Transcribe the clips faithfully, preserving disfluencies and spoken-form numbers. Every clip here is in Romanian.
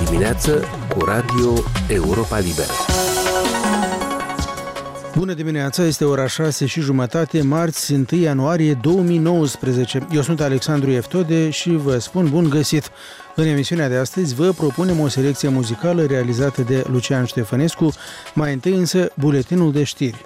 dimineață cu Radio Europa Liberă. Bună dimineața, este ora șase și jumătate, marți, întâi ianuarie două mii nouăsprezece. Eu sunt Alexandru Eftode și vă spun bun găsit. În emisiunea de astăzi vă propunem o selecție muzicală realizată de Lucian Ștefănescu, mai întâi însă buletinul de știri.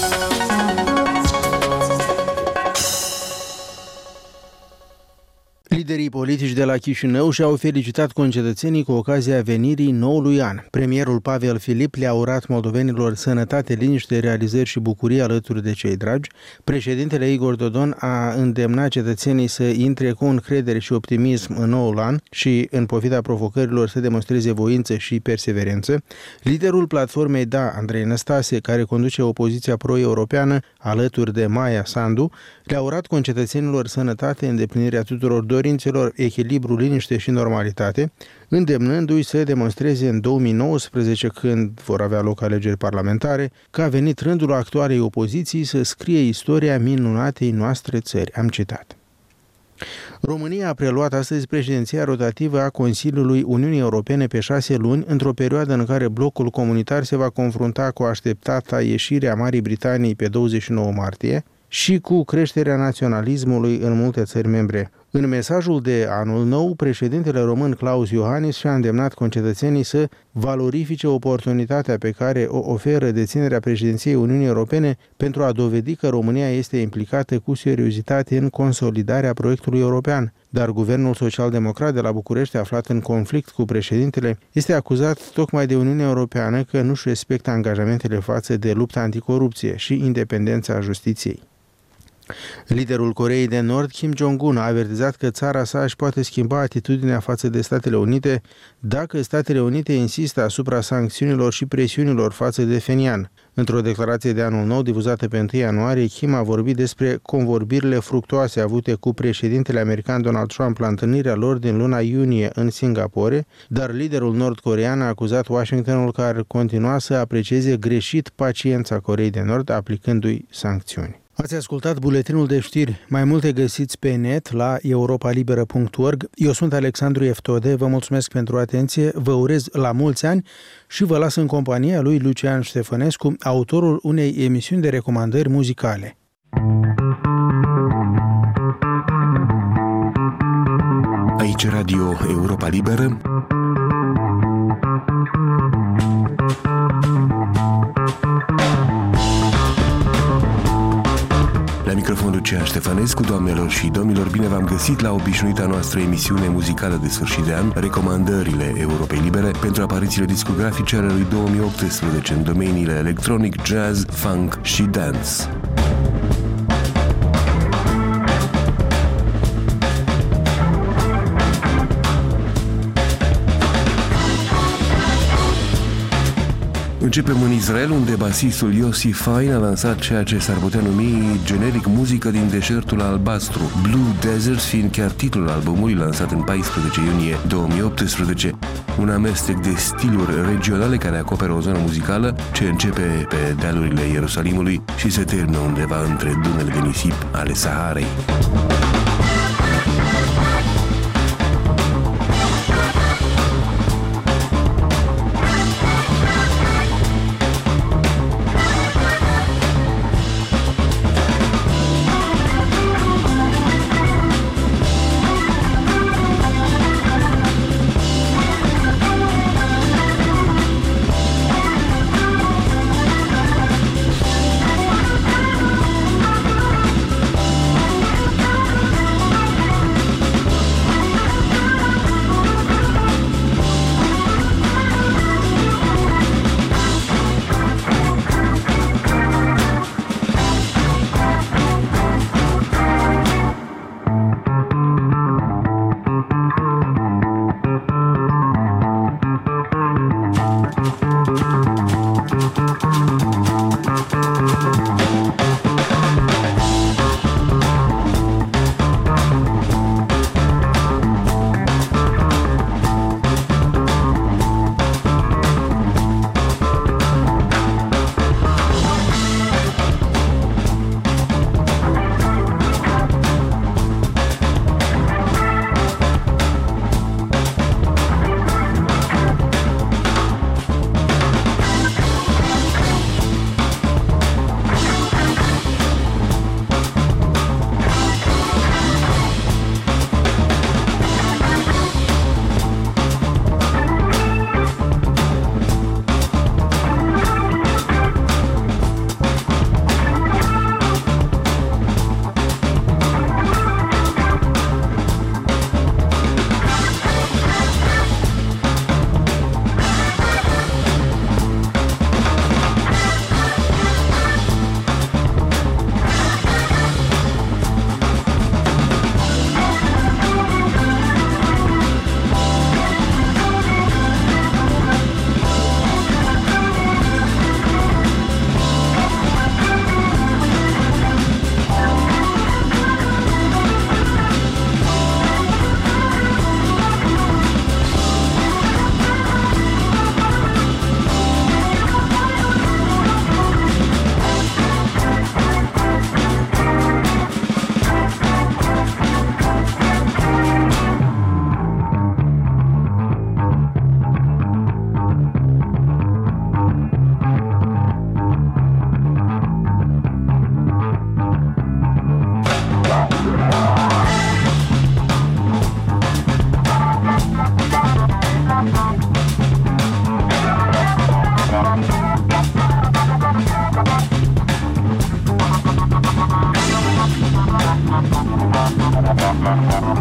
Liderii politici de la Chișinău și-au felicitat concetățenii cu ocazia venirii noului an. Premierul Pavel Filip le-a urat moldovenilor sănătate, liniște, realizări și bucurie alături de cei dragi. Președintele Igor Dodon a îndemnat cetățenii să intre cu încredere și optimism în noul an și, în pofida provocărilor, să demonstreze voință și perseverență. Liderul platformei Da, Andrei Năstase, care conduce opoziția pro-europeană alături de Maia Sandu, le-a urat concetățenilor sănătate, îndeplinirea tuturor dorințelor, echilibru, liniște și normalitate, îndemnându-i să demonstreze în două mii nouăsprezece, când vor avea loc alegeri parlamentare, că a venit rândul actualei opoziții să scrie istoria minunatei noastre țări. Am citat. România a preluat astăzi președinția rotativă a Consiliului Uniunii Europene pe șase luni, într-o perioadă în care blocul comunitar se va confrunta cu așteptata ieșire a Marii Britanii pe douăzeci și nouă martie și cu creșterea naționalismului în multe țări membre. În mesajul de anul nou, președintele român Klaus Iohannis și-a îndemnat concetățenii să valorifice oportunitatea pe care o oferă deținerea președinției Uniunii Europene pentru a dovedi că România este implicată cu seriozitate în consolidarea proiectului european. Dar guvernul social-democrat de la București, aflat în conflict cu președintele, este acuzat tocmai de Uniunea Europeană că nu-și respectă angajamentele față de lupta anticorupție și independența justiției. Liderul Coreei de Nord, Kim Jong-un, a avertizat că țara sa își poate schimba atitudinea față de Statele Unite dacă Statele Unite insistă asupra sancțiunilor și presiunilor față de Phenian. Într-o declarație de anul nou difuzată pe întâi ianuarie, Kim a vorbit despre convorbirile fructuoase avute cu președintele american Donald Trump la întâlnirea lor din luna iunie în Singapore, dar liderul nord-corean a acuzat Washingtonul că ar continua să aprecieze greșit paciența Coreei de Nord, aplicându-i sancțiuni. Ați ascultat buletinul de știri. Mai multe găsiți pe net la europa liberă punct org. Eu sunt Alexandru Eftode, vă mulțumesc pentru atenție, vă urez la mulți ani și vă las în compania lui Lucian Ștefănescu, autorul unei emisiuni de recomandări muzicale. Aici Radio Europa Liberă. La microfon Lucian Ștefănescu, doamnelor și domnilor, bine v-am găsit la obișnuita noastră emisiune muzicală de sfârșit de an, recomandările Europei Libere pentru aparițiile discografice ale lui două mii optsprezece în domeniile electronic, jazz, funk și dance. Începem în Israel, unde basistul Yossi Fain a lansat ceea ce s-ar putea numi generic muzică din deșertul albastru, Blue Desert fiind chiar titlul albumului lansat în paisprezece iunie două mii optsprezece, un amestec de stiluri regionale care acoperă o zonă muzicală ce începe pe dealurile Ierusalimului și se termină undeva între dunele de nisip ale Saharei.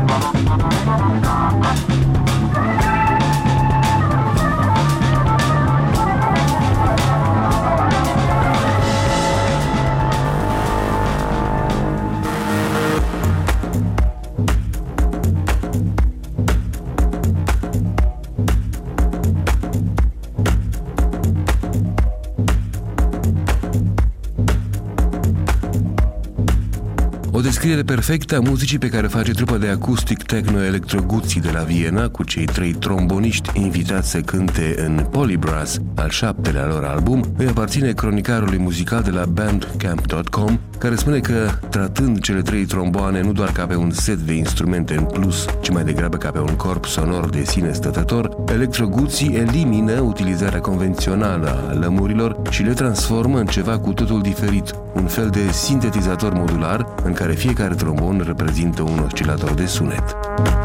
O descriere perfectă a muzicii pe care face trupa de acustic techno-electro Gucci de la Viena, cu cei trei tromboniști invitați să cânte în Polybrass, al șaptelea lor album, îi aparține cronicarului muzical de la bandcamp punct com, care spune că, tratând cele trei tromboane nu doar ca pe un set de instrumente în plus, ci mai degrabă ca pe un corp sonor de sine stătător, Electro Gucci elimină utilizarea convențională a lămurilor și le transformă în ceva cu totul diferit, un fel de sintetizator modular în care fiecare trombon reprezintă un oscilator de sunet.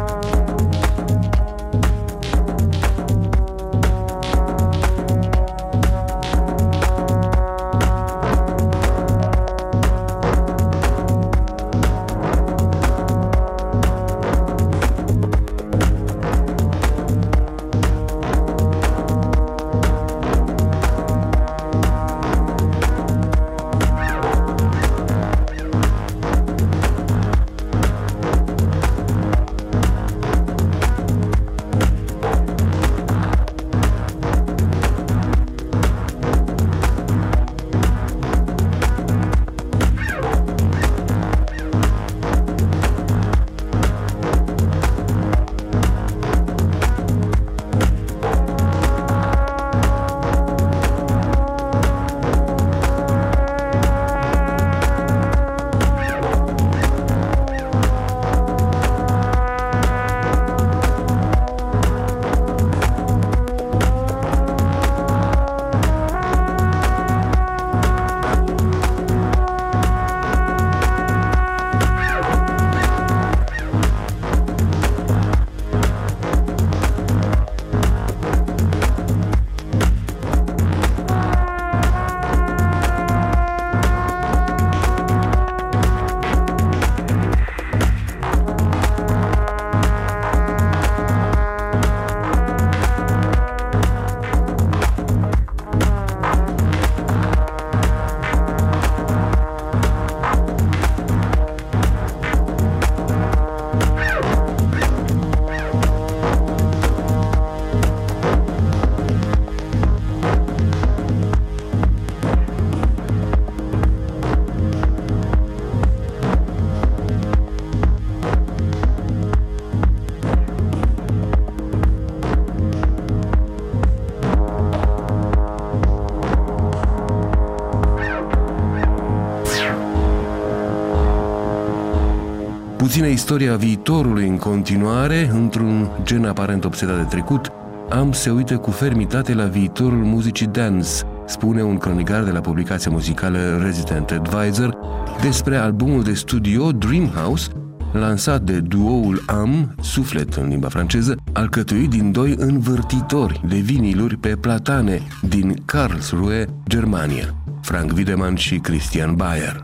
Puțină istoria viitorului în continuare, într-un gen aparent obsedat de trecut, Am se uită cu fermitate la viitorul muzicii dance, spune un cronicar de la publicația muzicală Resident Advisor despre albumul de studio Dreamhouse, lansat de duoul Am, suflet în limba franceză, alcătuit din doi învârtitori de viniluri pe platane din Karlsruhe, Germania, Frank Wiedemann și Christian Bayer.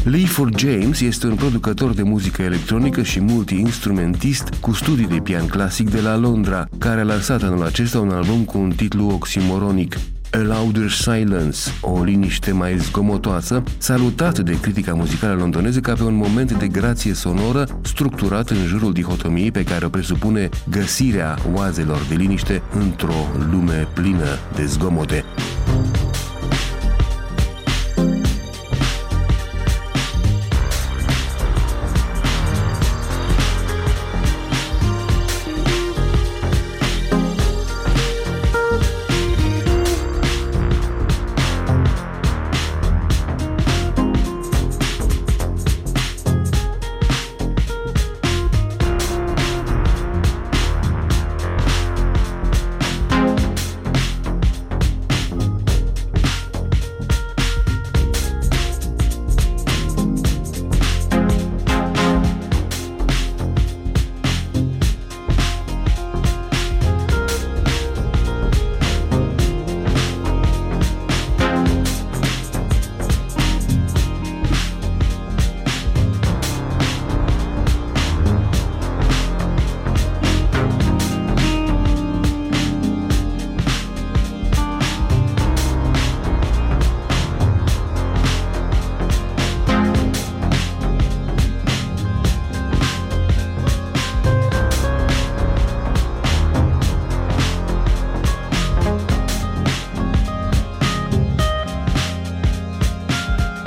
Leaford James este un producător de muzică electronică și multi-instrumentist cu studii de pian clasic de la Londra, care a lansat anul acesta un album cu un titlu oximoronic, A Louder Silence, o liniște mai zgomotoasă, salutat de critica muzicală londoneză ca pe un moment de grație sonoră structurat în jurul dihotomiei pe care o presupune găsirea oazelor de liniște într-o lume plină de zgomote.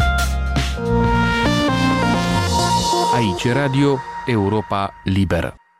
Aici Radio Europa Liberă.